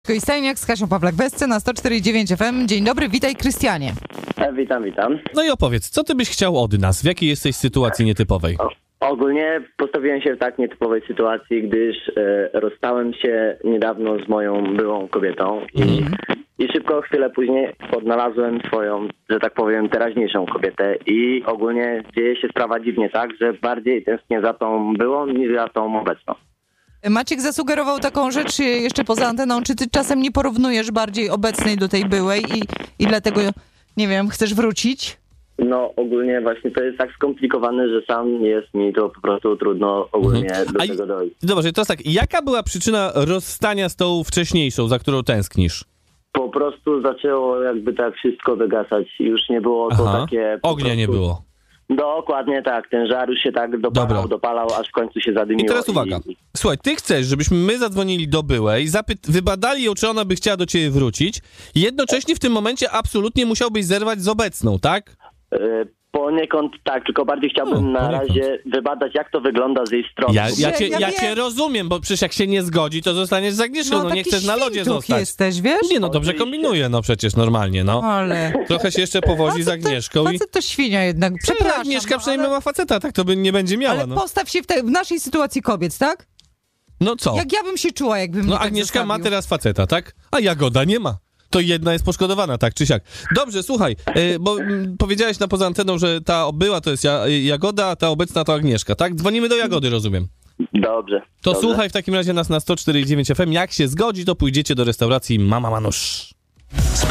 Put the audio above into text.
Stajniak z Kasią Pawlak-Wesce na 104,9 FM. Dzień dobry, witaj Krystianie. Witam. No i opowiedz, co ty byś chciał od nas? W jakiej jesteś sytuacji nietypowej? Ogólnie postawiłem się w tak nietypowej sytuacji, gdyż rozstałem się niedawno z moją byłą kobietą i szybko, chwilę później odnalazłem swoją, że tak powiem, teraźniejszą kobietę i ogólnie dzieje się sprawa dziwnie tak, że bardziej tęsknię za tą byłą niż za tą obecną. Maciek zasugerował taką rzecz jeszcze poza anteną. Czy ty czasem nie porównujesz bardziej obecnej do tej byłej i dlatego, nie wiem, chcesz wrócić? No ogólnie właśnie to jest tak skomplikowane, że sam jest mi to po prostu trudno ogólnie do tego dojść. Dobrze, to jest tak, jaka była przyczyna rozstania z tą wcześniejszą, za którą tęsknisz? Po prostu zaczęło jakby tak wszystko wygasać. Już nie było to takie... Ognia nie było. Dokładnie tak. Ten żar już się tak dopalał, aż w końcu się zadymiło. I teraz uwaga. Słuchaj, ty chcesz, żebyśmy my zadzwonili do byłej, wybadali ją, czy ona by chciała do ciebie wrócić i jednocześnie w tym momencie absolutnie musiałbyś zerwać z obecną, tak? Poniekąd tak, tylko bardziej chciałbym na razie wybadać, jak to wygląda z jej strony. Ja cię rozumiem, bo przecież jak się nie zgodzi, to zostaniesz z Agnieszką, nie chcesz na lodzie zostać. Jesteś, wiesz? Nie, no dobrze kombinuję, no przecież normalnie, no. Ale... Trochę się jeszcze powozi z Agnieszką Facet to świnia jednak, przepraszam. Agnieszka przynajmniej ma faceta, tak to by nie będzie miała, ale no. postaw się w naszej sytuacji kobiet, tak? No co? Jak ja bym się czuła, jakbym mnie No tak Agnieszka zostawił. ma teraz faceta, tak? A Jagoda nie ma. To jedna jest poszkodowana, tak czy siak. Dobrze, słuchaj, bo powiedziałeś poza anteną, że ta była to jest Jagoda, a ta obecna to Agnieszka, tak? Dzwonimy do Jagody, rozumiem. Dobrze. Słuchaj w takim razie nas na 104,9 FM. Jak się zgodzi, to pójdziecie do restauracji Mama Manusz.